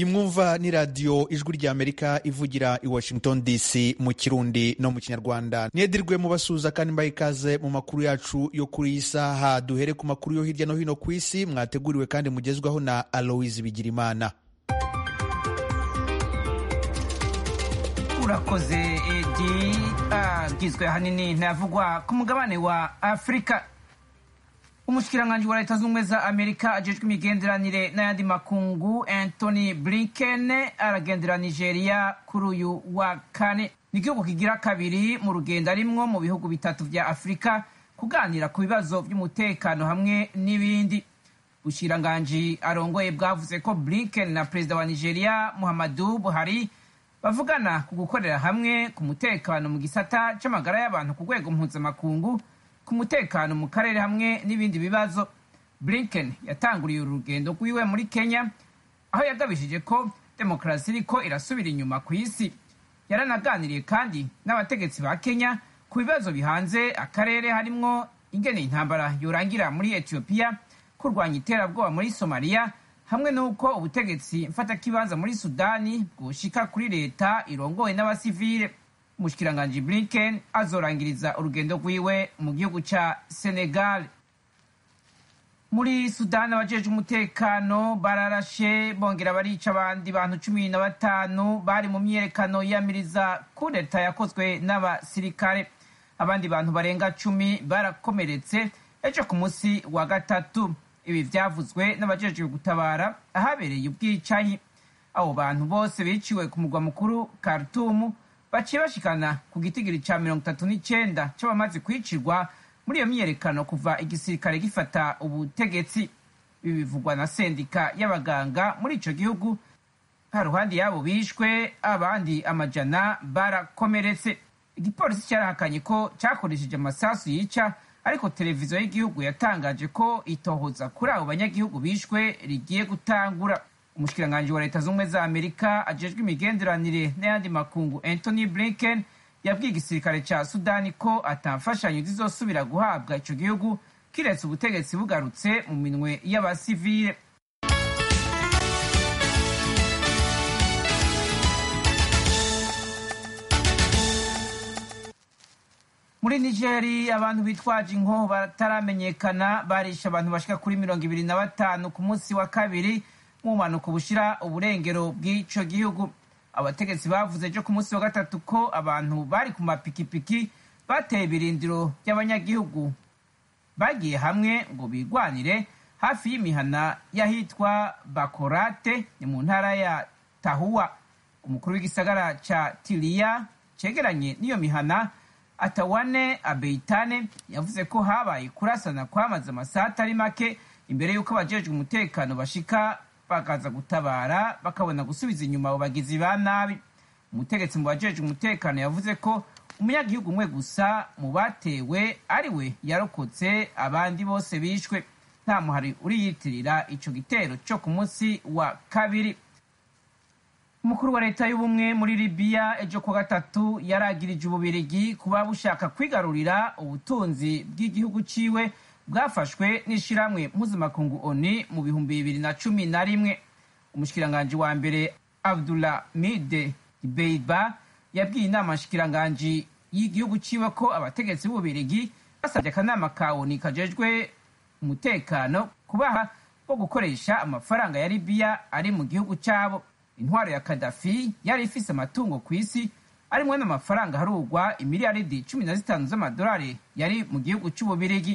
iyi mwumva ni radiyo ijwi ry'Amerika ivugira i Washington DC mu kirundi no mu kinyarwanda. Mwedirwe mubasuhuza kandi mbaha ikaze mu makuru yacu yo kuri iyi saha. Duhere ku makuru yo hirya no hino ku isi mwateguriwe kandi mugezwaho na Aloise Bigirimana. Urakoze Edi. Gizwe hanini ntavugwa ku mugabane wa Afrika. Umushikiranganji wa Leta Zunze za Amerika ajejwe imigenderanire n'ayandi makungu Anthony Blinken aragendera Nigeria kuri uyu wa kane. Ni igihugu kigira kabiri mu rugendo arimwo mu bihugu bitatu vya Afrika kuganira ku bibazo by'umutekano hamwe n'ibindi. Ubushikiranganji arongoye bwavuze ko Blinken na perezida wa Nigeria Muhammadu Buhari bavugana ku gukorera hamwe ku mutekano mu gisata c'amagara y'abantu ku rwego mpuzamakungu, ku mutekano mu karere hamwe n'ibindi bibazo. Blinken yatanguriye urugendo rwiwe muri Kenya aho yagabishije ko demokarasi iriko irasubira inyuma ku isi. Yaranaganiriye kandi n'abategetsi ba Kenya ku bibazo bihanze akarere harimwo ingene intambara yorangira muri Ethiopia, kurwanya iterabwoba muri Somalia hamwe n'uko ubutegetsi mfatakibanza muri Sudani bwoshika kuri leta irongowe n'abasivile. Umushikiranganji Blinken azorangiriza urugendo rwiwe mu gihugu ca Senegal. Muri Sudani abajejwe umutekano bararashe bongera barica abandi bantu 15 bari mu myerekano yamiriza kudeta yakozwe n'abasirikare. Abandi bantu barenga 10 barakomeretse ejo ku musi wa gatatu. Ibi vyavuzwe n'abajejwe gutabara ahabereye ubwicanyi. Abo bantu bose biciwe ku mugwa mukuru Khartoum baciye bashikana ku gitigiri ca 39 c'abamaze kwicirwa muri iyo myiyerekano kuva igisirikare gifata ubutegetsi. Ibi bivugwa na sendika y'abaganga muri ico gihugu. Haruhande yabo bishwe abandi amajana barakomeretse. Igipolisi cyarahakanye ko cyakoresheje amasasu yica, ariko televiziyo y'igihugu yatangaje ko itohoza kuri abo banyagihugu bishwe rigiye gutangura. Umushikiranganji wa Leta Zunze za Amerika ajejwe imigenderanire n'ayandi makungu Anthony Blinken yabwiye igisirikare ca Sudani ko atamfashanyo zizosubira guhabwa ico gihugu kiretse ubutegetsi bugarutse mu minwe y'abasivile. Muri Nigeria abantu bitwaje inko bataramenyekana barisha abantu bashika kuri 25 ku munsi wa kabiri mu mpanuka bushira uburengero bw'ico gihugu. Abategetsi bavuze ejo ku munsi wa gatatu ko abantu bari ku mapikipiki bateye ibirindiro by'abanyagihugu bagiye hamwe ngo bigwanire hafi y'imihana yahitwa Bakorate ni mu ntara ya Tahuwa. Umukuru w'igisagara ca Tiliya cegeranye n'iyo mihana Atawane Abeitane yavuze ko habaye kurasana kwamaze amasaha atari make imbere y'uko abajejwe umutekano bashika bakaza gutabara bakabona gusubiza inyuma abo bagizi ba nabi. Umutegetsi mu bajejwe umutekano yavuze ko umunyagihugu umwe gusa mu batewe ari we yarokotse, abandi bose bishwe. Nta muhari uriyitirira ico gitero cyo ku munsi wa kabiri. Umukuru wa leta y'ubumwe muri Libya ejo ku gatatu yaragirije Ububirigi kuba bushaka kwigarurira ubutunzi bw'igihugu ciwe bwafashwe n'ishiramwe mpuzamakungu ONU mu 2011. Umushikiranganji wa mbere Abdulhamid Dbeiba yabwiye inama nshikiranganji y'igihugu ciwe ko abategetsi b'Ububirigi basabye akanama ka ONU kajejwe umutekano kubaha bo gukoresha amafaranga ya Libya ari mu gihugu cabo. Intwaro ya Gaddafi yari ifise amatungo ku isi arimwe n'amafaranga harugwa imiliyaridi 15 z'amadolari yari mu gihugu c'Ububirigi.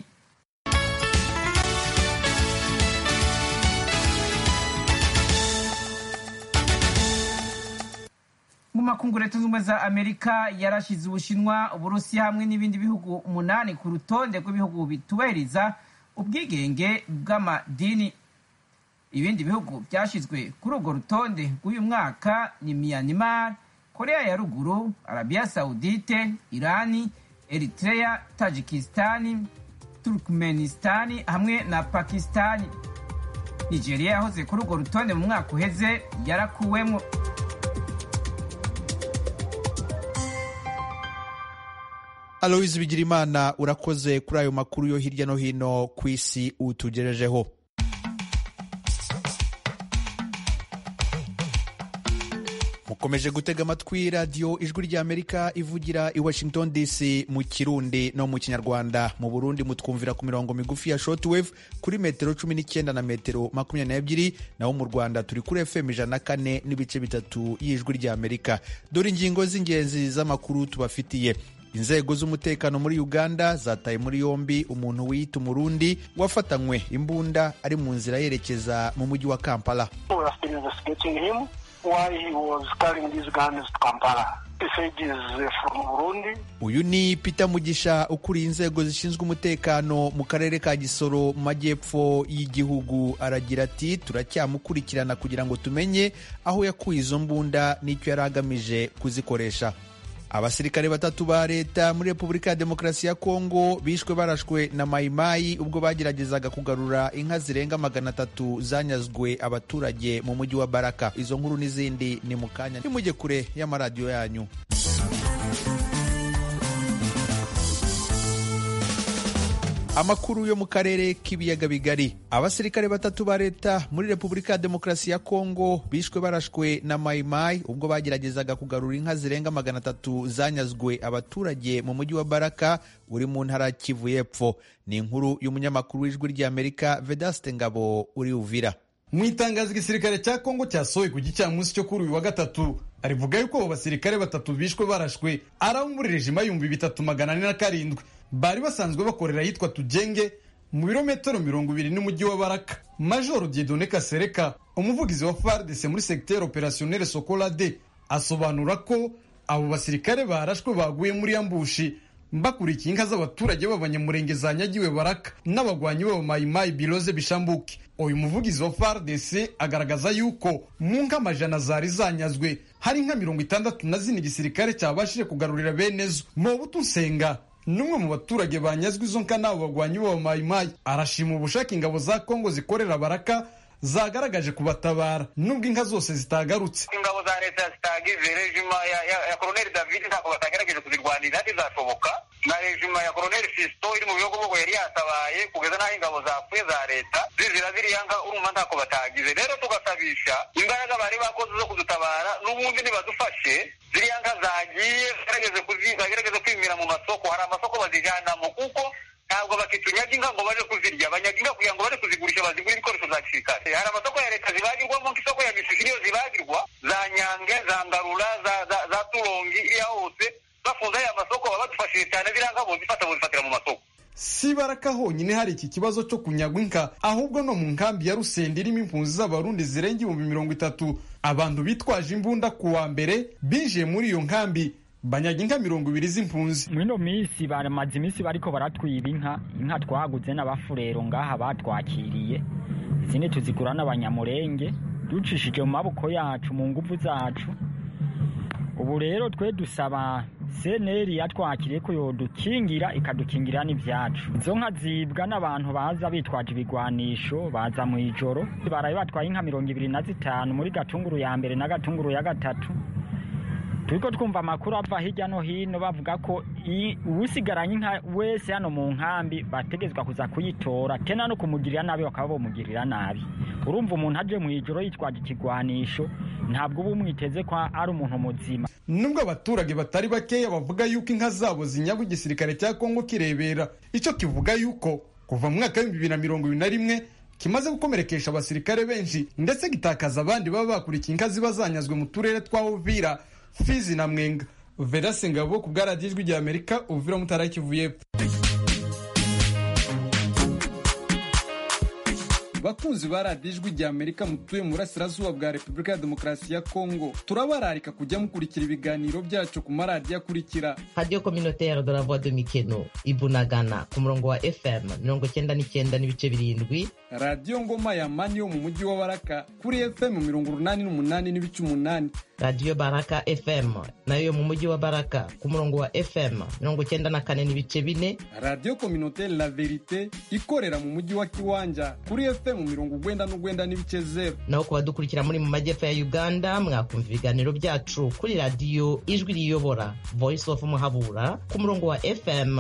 Mu makungu Leta Zunze za Amerika yarashize Ubushinwa, Uburusiya hamwe n'ibindi bihugu 8 ku rutonde rw'ibihugu bitubahiriza ubwigenge bw'amadini. Ibindi bihugu byashizwe kuri urwo rutonde rw'uyu mwaka ni Myanmar, Korea ya Ruguru, Arabia Saudite, Irani, Eritrea, Tajikistani, Turkmenistani hamwe na Pakistani. Nigeria yahoze kuri urwo rutonde mu mwaka uheze yarakuwemwo. Aloise Bigirimana urakoze kuri ayo makuru yo hirya no hino ku isi utugejejeho. mukomeje gutega amatwi radiyo ijwi ry'Amerika ivugira i Washington DC mu Kirundi no mu Kinyarwanda. Mu Burundi mutwumvira ku mirongo migufi ya shortwave kuri metero 19 na metero 22, naho mu Rwanda turi kuri FM 104.3 y'ijwi ry'Amerika. Dore ingingo z'ingenzi z'amakuru tubafitiye. Inzego z'umutekano muri Uganda zataye muri yombi umuntu wiyita Umurundi wafatanywe imbunda ari mu nzira yerekeza mu mujyi wa Kampala. Why he was carrying these guns to Kampala. He said he is from Burundi. Uyu ni Peter Mugisha ukuriye inzego zishinzwe umutekano mu karere ka Gisoro mu majyepfo y'igihugu. Aragira ati turacyamukurikirana kugira ngo tumenye aho yakuye izo mbunda n'icyo yari agamije kuzikoresha. Abasirikare batatu ba leta muri Repubulika ya Demokarasi ya Kongo bishwe barashwe na mayimayi ubwo bageragezaga kugarura inka zirenga 300 zanyazwe abaturage mu mujyi wa Baraka. Izo nkuru n'izindi ni mu kanya, nimujye kure y'amaradiyo yanyu. Amakuru yo mu karere k'ibiyaga bigari. Abasirikare batatu ba leta muri Repubulika ya Demokarasi ya Kongo bishwe barashwe na mayimayi ubwo bageragezaga kugarura inka zirenga 300 zanyazwe abaturage mu mujyi wa Baraka uri mu ntara Kivu y'Epfo. Ni inkuru y'umunyamakuru w'ijwi ry'Amerika Vedaste Ngabo uri Uvira. Mu itangazo igisirikare cya Kongo cyasohoye ku gicamunsi cyo kuri uyu wa gatatu arivuga yuko abo basirikare batatu bishwe barashwe ari muri rejima 3407 bari basanzwe bakorera yitwa Tujenge mu birometero 20 n'umujyi wa Baraka. Major Dieudonné Kasereka, umuvugizi wa FARDC muri secteur opérationnel Sokolade, asobanura ko abo basirikare barashwe baguye muri ambushi mbakurikiye inka z'abaturage b'abanyamurenge zanyagiwe Baraka n'abagwanyi b'abo mayimayi Biloze Bishambuke. Uyu muvugizi wa FARDC agaragaza yuko mu nka amajana zari zanyazwe hari nka 64 igisirikare cyabashije kugarurira benezo. Mobutu Nsenga, numwe mu baturage banyazwe izo nka n'abo bagwanyi b'abo mayimayi, arashima ubushake ingabo za Kongo zikorera Baraka zagaragaje kubatabara nubwo inka zose zitagarutse. Ingabo za leta zitagize rejima ya Colonel David ntabwo batagerageje kuzirwanira ntizashoboka, na rejima ya Colonel Fisto iri mu biyogobogo yari yatabaye kugeza n'aho ingabo zapfuye za leta zizira ziriya nka urumva ntako batagize. Rero tugasabisha imbaraga bari bakoze zo kudutabara n'ubundi ntibadufashe ziriya nka zagiye bagerageze kwimira mu masoko. Hari amasoko bazijanamo kuko ntabwo bakitunyaga inka ngo baje kuzirya, banyaga inka kugira ngo baje kuzigurisha bazigura ibikoresho za gisirikare. Hari amasoko ya leta zibagirwamo nk'isoko ya Misisi niyo zibagirwa, za Nyange, za Ngarula, za Turongi, iriya hose bafunze aya masoko baba badufashije cyane ziriya nka bozifatira mu masoko. Si Baraka honyine hari iki kibazo cyo kunyagwa inka, ahubwo no mu nkambi ya Rusende irimo impunzi z'abarundi zirenga 30,000 abantu bitwaje imbunda ku wa mbere binjiye muri iyo nkambi banyaga inka 20 z'impunzi. Mwino misi baramaze imisi bariko baratwiba inka twaguze n'abafurero ngaha batwakiriye, izindi tuzigura n'abanyamurenge ducishije mu maboko yacu mu nguvu zacu. Ubu rero twe dusaba seneri yatwakiriye ko yodukingira ikadukingira n'ivyacu. Izo nka zibwa n'abantu baza bitwaje ibigwanisho, baza mu ijoro baraye batwaye inka 25 muri Gatunguru ya mbere na Gatunguru ya gatatu. Turiko twumva amakuru ava hirya no hino bavuga ko usigaranye inka wese hano mu nkambi bategezwa kuza kuyitora, tena no kumugirira nabi bakaba bomugirira nabi. Urumva umuntu aje mu ijoro yitwaje ikigwanisho ntabwo ubu mwiteze ko ari umuntu muzima. Nubwo abaturage batari bakeya bavuga yuko inka zabo zinyagwa igisirikare cya Kongo kirebera, icyo kivuga yuko kuva mu mwaka wa 2021 kimaze gukomerekesha abasirikare benshi ndetse gitakaza abandi baba bakurikiye inka ziba zanyazwe mu turere twa Uvira, Fizi na Mwenga. Vedaste Ngabo ku bw'Radiyo Ijwi ry'Amerika, Uvira mu Ntara Kivu y'Epfo. Bakunzi ba Radiyo Ijwi ry'Amerika mutuye mu burasirazuba bwa Repubulika ya Demokarasi ya Kongo, turabararika kujya mukurikira ibiganiro byacu ku maradiyo akurikira: Radio Communautaire de la Voix de Mikeno Ibunagana ku murongo wa FM 99.7, Radio Ngoma ya Mani yo mu mujyi wa Baraka kuri FM 88.8, Radio Baraka FM nayo mu mujyi wa Baraka ku murongo wa FM 94.4, Radio Communautaire La Verite ikorera mu mujyi wa Kiwanja kuri FM 99.0. naho kuba dukurikira muri mu majyepfo ya Uganda mwakumva ibiganiro byacu kuri Radio Ijwi riyobora Voice of Muhabura ku murongo wa FM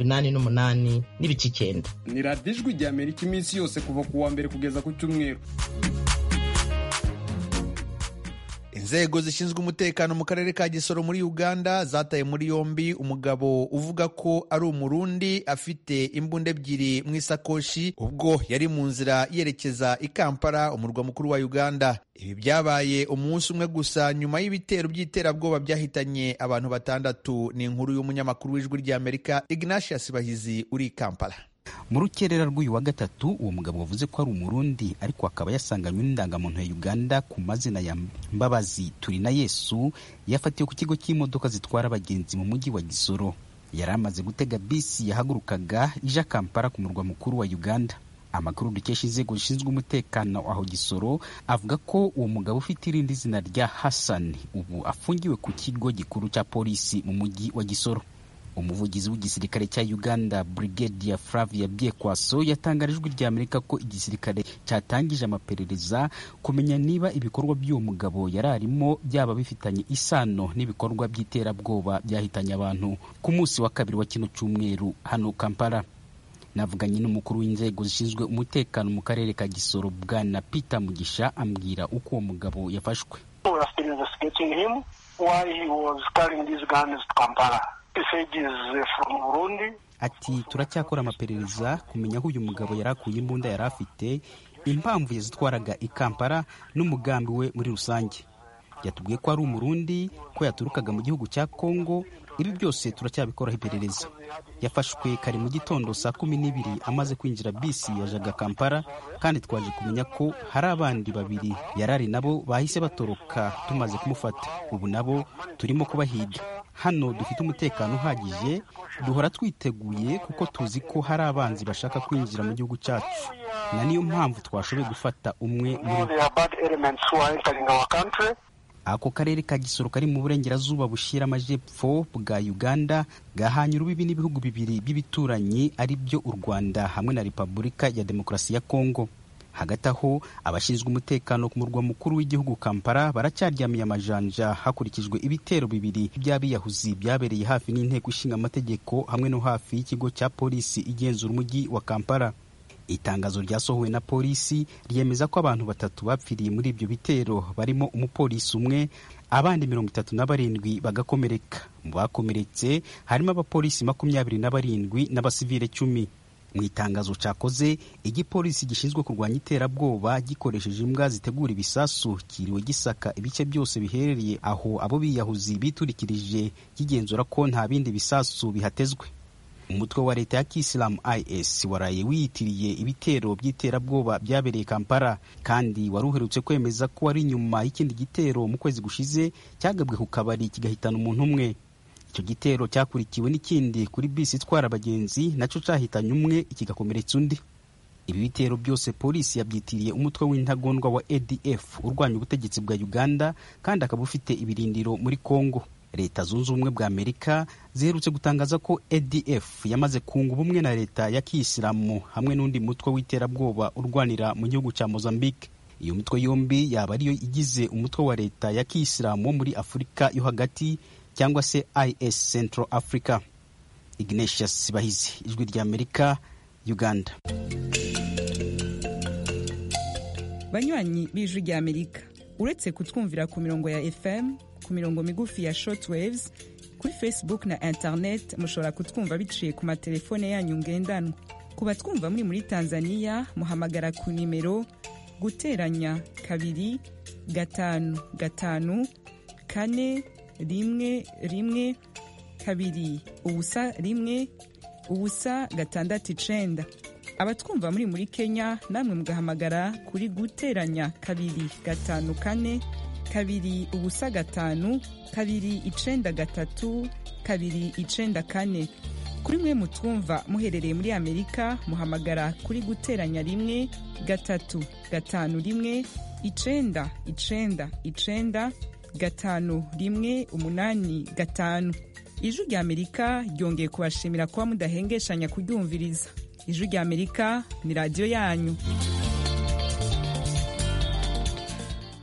88.9. Ni Radio Ijwi ry'Amerika iminsi yose kuva ku wa mbere kugeza ku cyumweru. inzego zishinzwe umutekano mu karere ka Gisoro muri Uganda zataye muri yombi umugabo uvuga ko ari umurundi afite imbunda ebyiri mu isakoshi ubwo yari mu nzira yerekeza i Kampala, umurwa mukuru wa Uganda. Ibi byabaye umunsi umwe gusa nyuma y'ibitero by'iterabwoba byahitanye abantu 6. Ni inkuru y'umunyamakuru w'Ijwi ry'Amerika Ignatius Bahizi uri i Kampala. Mu rukerera rw'uyu wa gatatu uwo mugabo wavuze ko ari umurundi ariko akaba yasanganywe n'indangamuntu ya Uganda ku mazina ya Mbabazi Turina Yesu yafatiwe ku kigo cy'imodoka zitwara abagenzi mu mujyi wa Gisoro. Yari amaze gutega bisi yahagurukaga ija Kampala ku murwa mukuru wa Uganda. Amakuru dukesha inzego zishinzwe umutekano aho Gisoro avuga ko uwo mugabo ufite irindi zina rya Hassan ubu afungiwe ku kigo gikuru cya polisi mu mujyi wa Gisoro. Umuvugizi w'igisirikare cya Uganda Brigadier Flavia Byekwaso yatangarije Ijwi ry'Amerika ko igisirikare cyatangije amaperereza kumenya niba ibikorwa by'uwo mugabo yararimo byaba bifitanye isano n'ibikorwa by'iterabwoba byahitanye abantu ku munsi wa kabiri wa kino cyumweru hano Kampala. Navuganye n'umukuru w'inzego zishinzwe umutekano mu karere ka Gisoro Bwana Peter Mugisha ambwira uko uwo mugabo yafashwe. Ati turacyakora amaperereza kumenya aho uyu mugabo yarakuye imbunda yari afite, impamvu yazitwaraga i Kampala n'umugambi we muri rusange. Yatubwiye ko ari umurundi, ko yaturukaga mu gihugu cya Kongo. Ibi byose turacyabikoraho iperereza. Yafashwe kare mu gitondo saa 12 amaze kwinjira bisi yajaga Kampala, kandi twaje kumenya ko hari abandi 2 yarari nabo bahise batoroka tumaze kumufata. Ubu nabo turimo kubahiga. Hano dufite umutekano uhagije, duhora twiteguye kuko tuzi ko hari abanzi bashaka kwinjira mu gihugu cyacu, na niyo mpamvu twashoboye gufata umwe muri ako karere ka Gisoro kari mu burengerazuba bushira amajepfo bwa Uganda gahanye urubibi n'ibihugu 2 by'ibituranyi ari byo u Rwanda hamwe na Repubulika ya Demokarasi ya Kongo. Hagati aho abashinzwe umutekano ku murwa mukuru w'igihugu Kampala baracyaryamiye amajanja hakurikijwe ibitero 2 by'abiyahuzi byabereye hafi n'inteko ishinga amategeko hamwe no hafi y'ikigo cya polisi igenzura umujyi wa Kampala. Itangazo ryasohowe na polisi ryemeza ko abantu 3 bapfiriye muri ibyo bitero, barimo umupolisi umwe, abandi 37 bagakomereka. Mu bakomeretse harimo abapolisi 27 n'abasivile 10. Mu itangazo cyakoze, igipolisi gishinzwe kurwanya iterabwoba gikoresheje imbwa zitegura ibisasu kiriwe gisaka ibice byose biherereye aho abo biyahuzi biturikirije, kigenzura ko nta bindi bisasu bihatezwe. Umutwe wa leta ya Kisilamu IS waraye wiyitiriye ibitero by'iterabwoba byabereye Kampala, kandi wari uherutse kwemeza ko ari nyuma y'ikindi gitero mu kwezi gushize cyagabwe ku kabari kigahitana umuntu umwe. Icyo gitero cyakurikiwe n'ikindi kuri bisi itwara abagenzi nacyo cyahitanye umwe kigakomeretsa undi. Ibi bitero byose polisi yabyitiriye umutwe w'intagondwa wa ADF urwanya ubutegetsi bwa Uganda, kandi akaba ufite ibirindiro muri Kongo. Leta Zunze Ubumwe bwa Amerika ziherutse gutangaza ko ADF yamaze kunga ubumwe na leta ya Kisilamu hamwe n'undi mutwe w'iterabwoba urwanira mu gihugu cya Mozambique. Iyo mitwe yombi yaba ariyo igize umutwe wa leta ya Kisilamu muri Afurika yo hagati cyangwa se IS Central Africa. Ignatius Bahizi, Ijwi ry'Amerika, Uganda. Banywanyi b'Ijwi ry'Amerika, uretse kutwumvira ku mirongo ya FM, ku mirongo migufi ya shortwaves, kuri Facebook na internet mushobora kutwumva biciye ku matelefone yanyu ngendanwa. Ku batwumva muri Tanzania muhamagara ku nimero guteranya 2 5 5 4 1 2 ubusa 1 ubusa 6. Abatwumva muri Kenya namwe mugahamagara kuri guteranya 2 5 4 2 ubusa 5 2 9 3 2 9 kuri mwe mutwumva muherereye muri Amerika muhamagara kuri guteranya 1 3 5 1 9 9 5 1 8 5. Ijwi ry'Amerika ryongeye kubashimira kuba mudahengeshanya kuryumviriza. Ijwi ry'Amerika ni radio yanyu.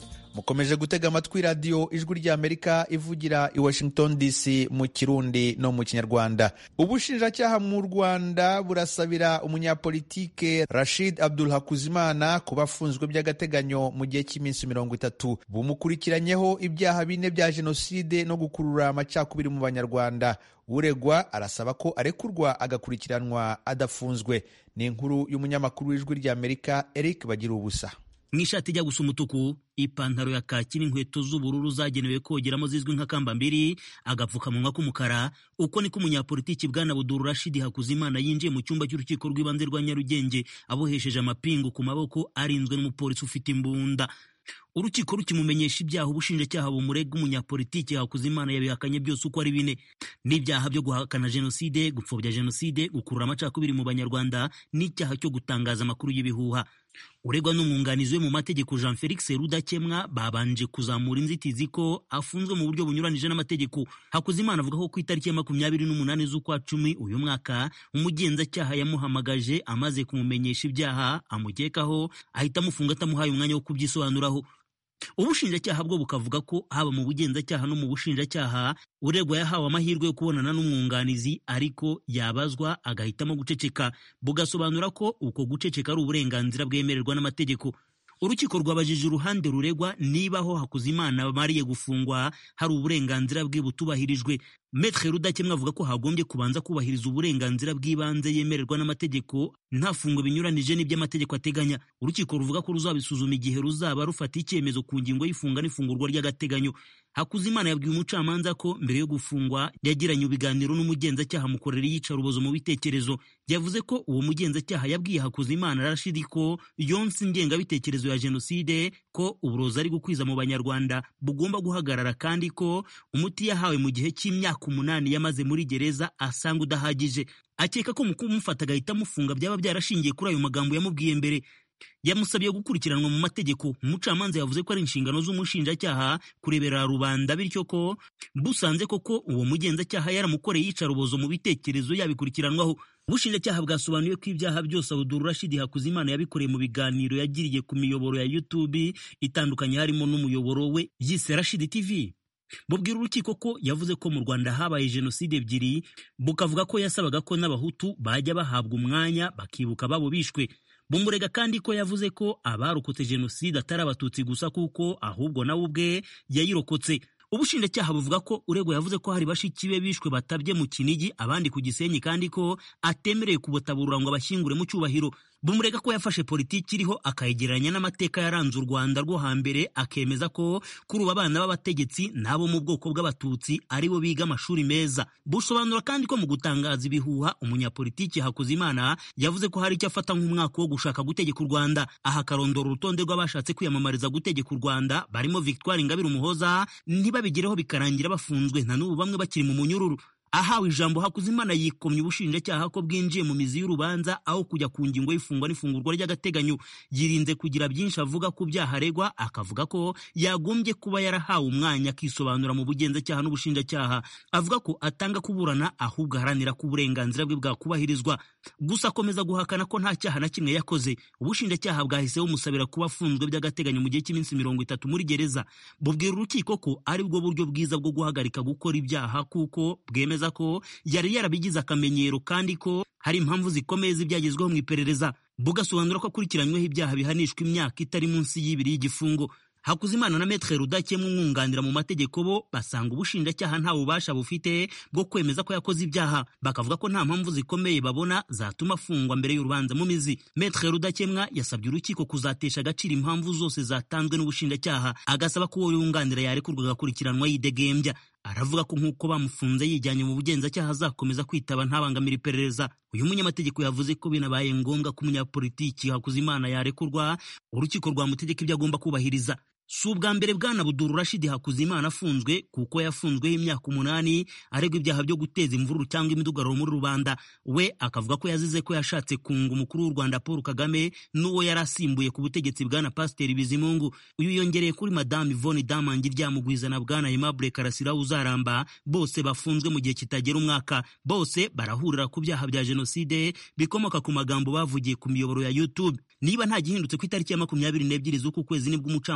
mukomeje gutega amatwi radiyo ijwi ry'Amerika ivugira i Washington DC mu Kirundi no mu Kinyarwanda. Ubushinjacyaha mu Rwanda burasabira umunyapolitike Rashid Abdul Hakuzimana kuba afunzwe by'agateganyo mu gihe cy'iminsi 30. Bumukurikiranyeho ibyaha 4 bya jenoside no gukurura amacakubiri mu Banyarwanda. Uregwa arasaba ko arekurwa agakurikiranwa adafunzwe. Ni inkuru y'umunyamakuru w'ijwi ry'Amerika Eric Bagirubusa. Mwishati ijya gusa umutuku, ipantaro ya kaki n'inkweto z'ubururu zagenewe kogeramo zizwi nka kambambiri, agapfukamunwa k'umukara. Uko niko umunyapolitiki Bwana Abdul Rashid Hakuzimana yinjiye mu cyumba cy'urukiko rw'ibanze rwa Nyarugenge abohesheje amapingu ku maboko, arinzwe n'umupolisi ufite imbunda. Urukiko rukimumenyesha ibyaha ubushinjacyaha bumurega umunyapolitiki Hakuzimana yabihakanye byose uko ari 4. N'ibyaha byo guhakana jenoside, gupfobya jenoside, gukurura amacakubiri mu Banyarwanda n'icyaha cyo gutangaza amakuru y'ibihuha. Uregwa n'umwunganizi we mu mategeko Jean Felix Rudakemwa babanje kuzamura inzitizi ko afunzwe mu buryo bunyuranije n'amategeko. Hakuzimana avuga ko ku itariki ya 28 z'ukwa 10 uyu mwaka umugenzacyaha yamuhamagaje amaze kumumenyesha ibyaha amukekaho, ahita amufunga atamuhaye umwanya wo kubyisobanuraho. Ubushinjacyaha bwo bukavuga ko haba mu bugenzacyaha no mu bushinjacyaha uregwa yahawe amahirwe yo kubonana n'umwunganizi, ariko yabazwa agahitamo guceceka. Bugasobanura ko uko guceceka ari uburenganzira bwemererwa n'amategeko. Urukiko rwabajije uruhande ruregwa niba aho Hakuzimana bamariye gufungwa hari uburenganzira bwe butubahirijwe. Maître Rudakemwa avuga ko hagombye kubanza kubahiriza uburenganzira bw'ibanze yemererwa n'amategeko, nta fungo binyuranije n'iby'amategeko ateganya. Urukiko ruvuga ko ruzabisuzuma igihe ruzaba rufata icyemezo ku ngingo y'ifunga n'ifungurwa ry'agateganyo. Hakuzimana yabwiye umucamanza ko mbere yo gufungwa yagiranye ibiganiro n'umugenzacyaha mukorera iyicarubozo mu bitekerezo. Yavuze ko uwo mugenzacyaha yabwiye Hakuzimana Rashid ko yonse ingengabitekerezo ya jenoside, ko uburozi ari gukwiza mu Banyarwanda bugomba guhagarara, kandi ko umuti yahawe mu gihe cy'imyaka 8 yamaze muri gereza asanga udahagije. Akeka ko mu kumufata agahita amufunga byaba byarashingiye kuri ayo magambo yamubwiye mbere. Yamusabye gukurikiranwa mu mategeko. Umucamanza yavuze ko ari inshingano z'umushinjacyaha kurebera rubanda, bityo ko busanze koko uwo mugenzacyaha yaramukoreye iyicarubozo mu bitekerezo yabikurikiranwaho. Ubushinjacyaha bwasobanuye ko ibyaha byose Abdul Rashid Hakuzimana yabikoreye mu biganiro yagiriye ku miyoboro ya YouTube itandukanye, harimo n'umuyoboro we yise Rashid TV. Bubwira urukiko ko yavuze ko mu Rwanda habaye jenoside 2, bukavuga ko yasabaga ko n'abahutu bajya bahabwa umwanya bakibuka babo bishwe. Bumurega kandi ko yavuze ko abarokotse jenoside atari abatutsi gusa, kuko ahubwo nawe ubwe yayirokotse. Ubushinjacyaha buvuga ko uregwa yavuze ko hari bashiki be bishwe batabye mu Kinigi, abandi ku Gisenyi, kandi ko atemereye kubutaburura ngo abashyingure mu cyubahiro. Bumurega ko yafashe politiki iriho akayegeranya n'amateka yaranze u Rwanda rwo hambere, akemeza ko kuri ubu abana b'abategetsi nabo mu bwoko bw'abatutsi aribo biga amashuri meza. Busobanura kandi ko mu gutangaza ibihuha umunyapolitiki Hakuzimana yavuze ko hari icyo afata nk'umwaka wo gushaka gutegeka u Rwanda. Aha karondora urutonde rw'abashatse kwiyamamariza gutegeka u Rwanda barimo Victoire Ingabire Umuhoza, ntibabigereho bikarangira bafunzwe, na n'ubu bamwe bakiri mu munyururu. Ahawe ijambo Hakuzimana yikomye ubushinjacyaha ko bwinjiye mu mizi y'urubanza aho kujya ku ngingo y'ifungwa n'ifungurwa ry'agateganyo. Yirinze kugira byinshi avuga ku byaha aregwa, akavuga ko yagombye kuba yarahawe umwanya akisobanura mu bugenzacyaha n'ubushinjacyaha. Avuga ko atanga kuburana, ahubwo aharanira ko uburenganzira bwe bwakubahirizwa. Gusa akomeza guhakana ko nta cyaha na kimwe yakoze. Ubushinjacyaha bwahise bumusabira kuba afunzwe by'agateganyo mu gihe cy'iminsi 30 muri gereza. Bubwira urukiko ko ari bwo buryo bwiza bwo guhagarika gukora ibyaha, kuko bwemeza ko yari yarabigize akamenyero, kandi ko hari impamvu zikomeye z'ibyagezweho mu iperereza. Bugasobanura ko akurikiranyweho ibyaha bihanishwa imyaka itari munsi y'2 y'igifungo. Hakuzimana na Maître Rudakemwa umwunganira mu mategeko bo basanga ubushinjacyaha nta bubasha bufite bwo kwemeza ko yakoze ibyaha. Bakavuga ko nta mpamvu zikomeye babona zatuma afungwa mbere y'urubanza mu mizi. Maître Rudakemwa yasabye urukiko kuzatesha agaciro impamvu zose zatanzwe n'ubushinjacyaha, agasaba ko uwo yunganira yarekurwa agakurikiranwa yidegembya. Aravuga ko nk'uko bamufunze yijyanye mu bugenzacyaha azakomeza kwitaba ntabangamira iperereza. Uyu munyamategeko yavuze ko binabaye ngombwa ko umunyapolitiki Hakuzimana yarekurwa, urukiko rwamutegeka ibyo agomba kubahiriza. Si ubwa mbere Bwana Abdul Rashid Hakuzimana afunzwe, kuko yafunzweho imyaka 8 aregwa ibyaha byo guteza imvururu cyangwa imidugararo muri rubanda. We akavuga ko yazize ko yashatse kunga umukuru w'u Rwanda Paul Kagame n'uwo yarasimbuye ku butegetsi Bwana Pasiteri Bizimungu. Uyu yongereye kuri Madame Yvonne Damangi Ryamugwiza na Bwana Aimable Karasira Uzaramba, bose bafunzwe mu gihe kitagera umwaka. Bose barahurira ku byaha bya jenoside bikomoka ku magambo bavugiye ku miyoboro ya YouTube. Niba nta gihindutse ku itariki ya 22 z'uku kwezi nibwo umucamanza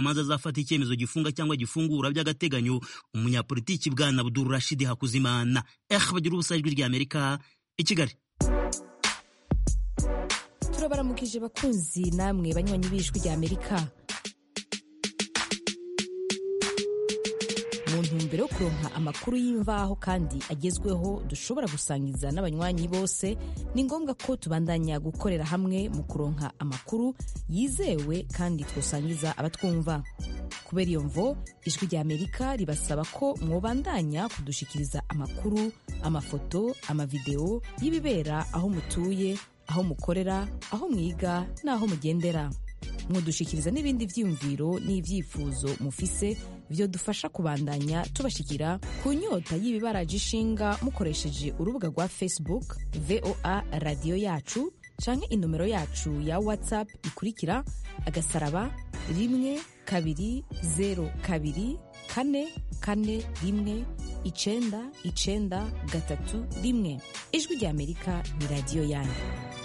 azafata icyemezo gifunga cyangwa gifungura by'agateganyo umunyapolitiki bwana Abdul Rashid Hakuzimana. Bagira ubusa ijwi ry'Amerika i Kigali. Turabaramukije bakunzi namwe banywanyi b'ijwi ry'Amerika. Mu ntumbero yo kuronka amakuru y'imvaho kandi agezweho dushobora gusangiza n'abanywanyi bose, ni ngombwa ko tubandanya gukorera hamwe mu kuronka amakuru yizewe kandi twosangiza abatwumva. Kubera iyo mvo, ijwi ry'Amerika ribasaba ko mwobandanya kudushikiriza amakuru, amafoto, amavideo y'ibibera aho mutuye, aho mukorera, aho mwiga n'aho mugendera. Mwodushikiriza n'ibindi vyiyumviro n'ivyifuzo mufise vyo dufasha kubandanya tubashikira ku nyota y'ibibaraje ishinga mukoresheje urubuga rwa Facebook VOA Radio Yacu canke inomero yacu ya WhatsApp ikurikira *1kabiri*02 Ijwi ry'Amerika ni radio yanyu.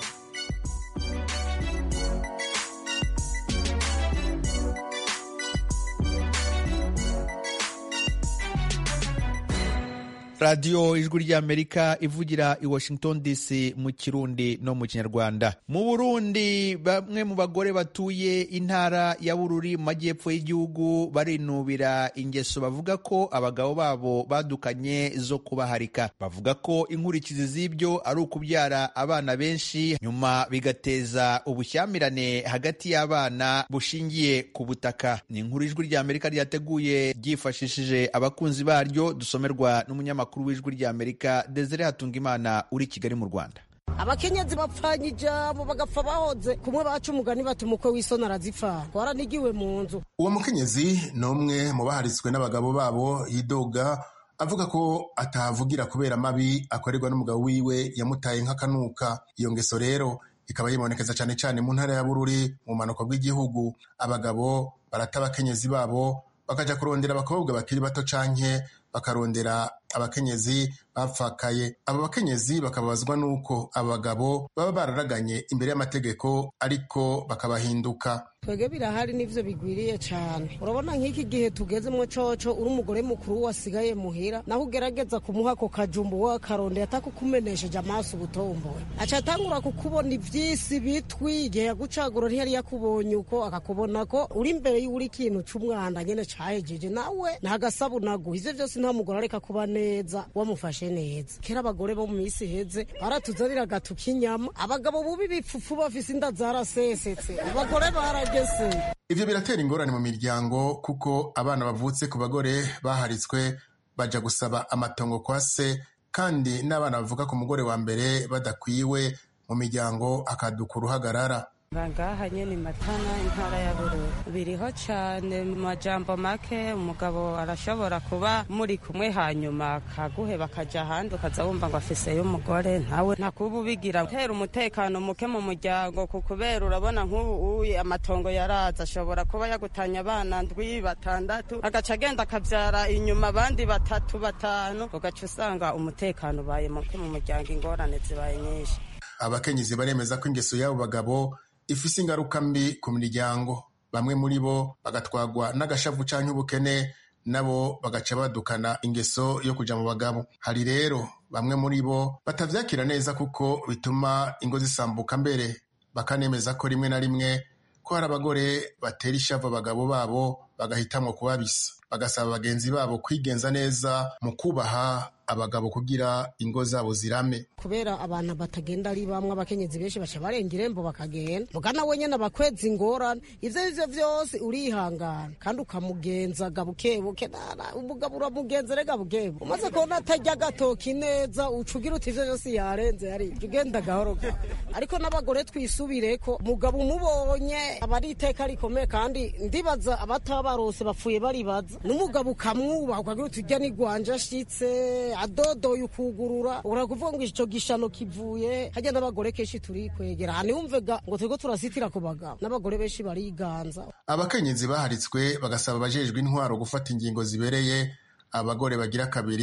radiyo ijwi ry'Amerika ivugira i Washington DC mu Kirundi no mu Kinyarwanda. Mu Burundi, bamwe mu bagore batuye intara ya Bururi mu majyepfo y'igihugu barinubira ingeso bavuga ko abagabo babo badukanye zo kubaharika. Bavuga ko inkurikizi z'ibyo ari ukubyara abana benshi nyuma bigateza ubushyamirane hagati y'abana bushingiye ku butaka. Ni inkuru ijwi ry'Amerika ryateguye ryifashishije abakunzi baryo, dusomerwa n'umunyamakuru w'ijwi ry'Amerika Desire Hatungimana uri Kigali mu Rwanda. Abakenyezi bapfanye ijambo bagapfa bahoze kumwe baca umugani bati umukwe w'isoni arazipfa twaranigiwe mu nzu. Uwo mukenyezi ni umwe mu baharitswe n'abagabo babo yidoga, avuga ko atahavugira kubera amabi akorerwa n'umugabo wiwe yamutaye nk'akanuka. Iyo ngeso rero ikaba yibonekeza cyane cyane mu ntara ya Bururi mu manuko bw'igihugu. Abagabo barata abakenyezi babo bakaja kurondera abakobwa bakiri bato canke bakarondera abakenyezi bapfakaye. Aba bakenyezi bakabazwa nuko abagabo baba bararaganye imbere y'amategeko ariko bakabahinduka. Twege birahari n'ivyo bigwiriye cyane. Urabona nk'iki gihe tugezemo coco uri umugore mukuru wasigaye muhira naho ugerageza kumuha ko kajumbu wa karonde atakukumenesheje amaso ubutomboye. Aca tangura kukubona ivyisi bitwi igihe yagucagura ntiyari yakubonye uko akakubona ko uri imbere y'uri kintu c'umwanda nyene cahejeje nawe ntagasabu nago. Ivyo vyose nta mugore areka kuba neza wamufashe neza. Kera abagore bo mu misi heze baratuzanira gatuka inyama, abagabo bubi bipfufu bafise inda zarasesetse, abagore baragese. Ivyo biratera ingorane mu miryango kuko abana bavutse ku bagore baharitswe baja gusaba amatongo kwa se, kandi n'abana bavuka ku mugore wa mbere badakwiwe mu miryango akaduka uruhagarara. Ngaha nyene Matana intara ya Bururi biriho cane mu majambo make. Umugabo arashobora kuba muri kumwe hanyuma akaguhe bakaja ahandi ukaza wumva ngo afise y'umugore ntawe ntakuba ubigira gutera umutekano muke mu muryango, kubera urabona nk'ubu amatongo yaraza ashobora kuba yagutanya abana ndwi batandatu agaca agenda akavyara inyuma abandi batatu batanu, ugaca usanga umutekano ubaye muke mu muryango, ingorane zibaye nyinshi. Abakenyezi baremeza ko ingeso y'abo bagabo ifise ingaruka mbi ku miryango. Bamwe muri bo bagatwagwa n'agashavu canke ubukene, nabo bagaca badukana ingeso yo kuja mu bagabo. Hari rero bamwe muri bo batavyakira neza kuko bituma ingo zisambuka, mbere bakanemeza ko rimwe na rimwe ko hari abagore batera ishavu abagabo babo bagahitamwo kubabisa. Bagasaba bagenzi babo kwigenza neza mu kubaha abagabo kugira ingo zabo zirame. Kubera abantu batagenda ari bamwe, abakenyezi benshi baca barenga irembo bakagenda mugana wenyene abakweza ingorane. Ivyo vyose urihangana kandi ukamugenza gabukebuke. Umugabo uramugenza rega bukebu, umaze kubona atarya gatoki neza ucugira uti ivyo vyose yarenze ari ugenda gahoro. Ariko n'abagore twisubireko, umugabo umubonye aba ari iteka rikomeye, kandi ndibaza abatabarose bapfuye baribaza n'umugabo ukamwubaha ukagira uti urya ni gwanje ashitse adodoye ukugurura, urakuvuga ngo ico gishano kivuye hajya. N'abagore kenshi turi kwegera hani wumvega ngo turiko turasitira ku bagabo, n'abagore benshi bariganza. Abakenyezi baharitswe bagasaba abajejwe intwaro gufata ingingo zibereye abagore bagira kabiri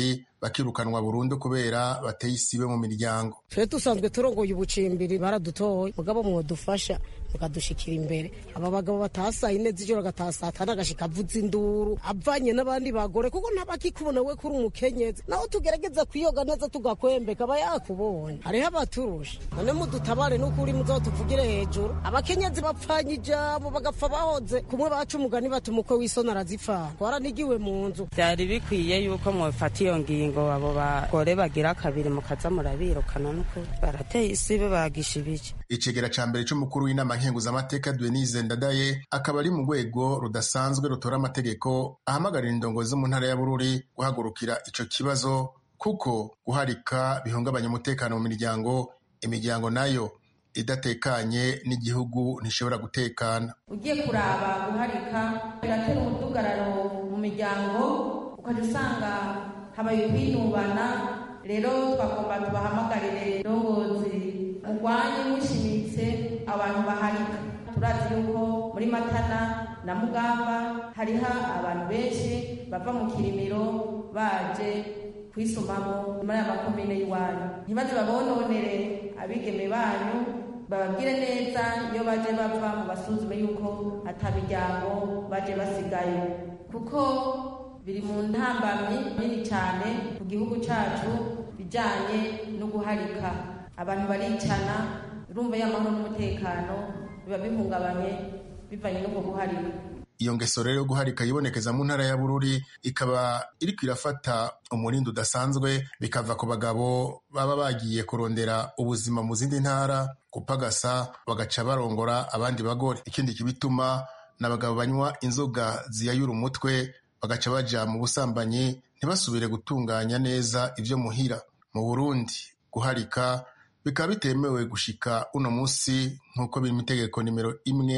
bakirukanwa burundu kubera bateye isibe mu miryango. Twe dusanzwe turongoye ubucimbiri baradutoye mugabo mwodufasha mukadushikira imbere. Aba bagabo batasa ine z'ijoro gatasa atanagashika avuza induru avanye n'abandi bagore kuko ntabakikubona we kuri umukenyezi naho tugerageza kwiyoga neza tugakwembeka aba yakubonye hariho abaturusha none mudutabare n'ukuri muzotuvugire hejuru abakenyezi bapfanye ijambo bagapfa bahoze kumwe baca umugani batuma uko wisona arazipfana twaranigiwe mu nzu. Byari bikwiye yuko mwofata iyo ngingo abo bagore bagira kabiri mukaza murabirukana n'ukuri barateye isibe bagisha ibiki. Icegera ca mbere c'umukuru w'inama nkenguzamateka Denise Ndadaye akaba ari mu rwego rudasanzwe rutora amategeko ahamagarira indongozi zo mu ntara ya Bururi guhagurukira ico kibazo kuko guharika bihungabanya umutekano mu miryango, imiryango nayo idatekanye n'igihugu ntishobora gutekana. Ugiye kuraba guharika biratera umudugararo mu miryango ukaja usanga habaye kwinubana. Rero twagomba tubahamagarire indongozi mugwanye mushimitse abantu baharika. Turazi yuko muri Matana na Mugamba hariho abantu benshi bava mu Kirimiro baje kwisumamo muri amakomine y'iwanyu. Ntibaze babononere abigeme banyu, bababwire neza iyo baje bava mu basuzume yuko atamiryango baje basigayo kuko biri mu ntambamyi nini cyane ku gihugu cyacu bijyanye no guharika. Abantu baricana urumva y'amahoro n'umutekano biba bihungabanye bivanye no guharika. Iyo ngeso rero yo guharika yibonekeza mu ntara ya Bururi ikaba iriko irafata umurindi udasanzwe bikava ku bagabo baba bagiye kurondera ubuzima mu zindi ntara kupagasa bagaca barongora abandi bagore. Ikindi kibituma n'abagabo banywa inzoga ziyayura umutwe bagaca baja mu busambanyi ntibasubire gutunganya neza ivyo muhira. Mu Burundi guharika bikaba bitemewe gushika uno musi nk'uko biri mu itegeko nimero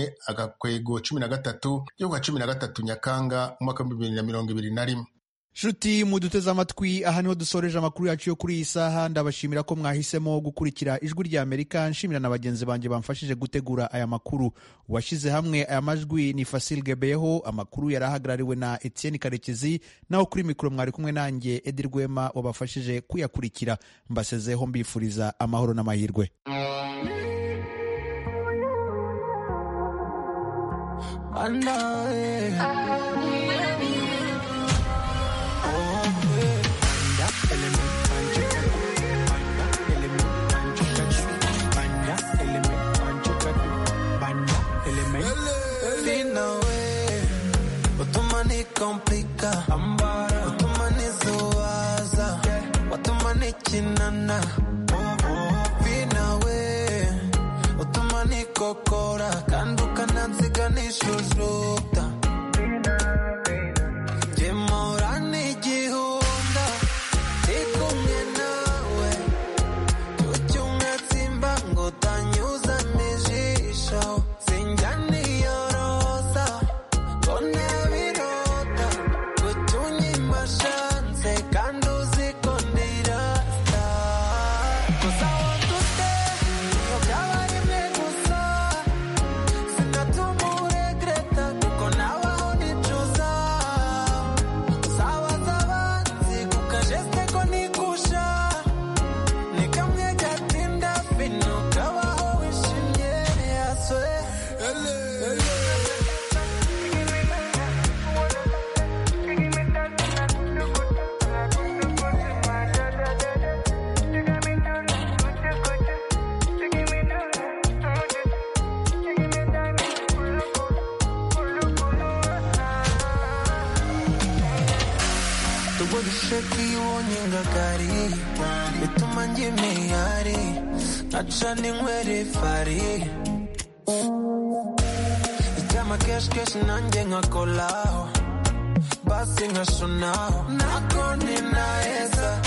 1/13 yo kwa 13 Nyakanga umwaka wa 2021. Shuti muduteze amatwi aha niho dusoreje amakuru yacu yo kuri iyi saha. Ndabashimira ko mwahisemo gukurikira Ijwi rya Amerika. Nshimira na bagenzi banje bamfashije gutegura aya makuru. Washize hamwe aya majwi ni Fasil Gebeho. Amakuru yarahagarariwe na Etienne Karekezi, naho kuri mikoro mwari kumwe nanjye Edi Rwema wabafashije kuyakurikira. Mbasezeho mbifuriza amahoro n'amahirwe. Complica, utuma nizuwaza, watuma nikinana, vinawe, utuma nikokora, kandi ukanansiga nishujuta. Jemora nigihunda, ndikumwe nawe, tucyumwatsimba ngo tanyuza mijisho, sinjani yorosa, kone bituma njimihari aca ninywere fari icyama keshi keshi nanjye nkakolaho basi nkashonaho nako ninaheza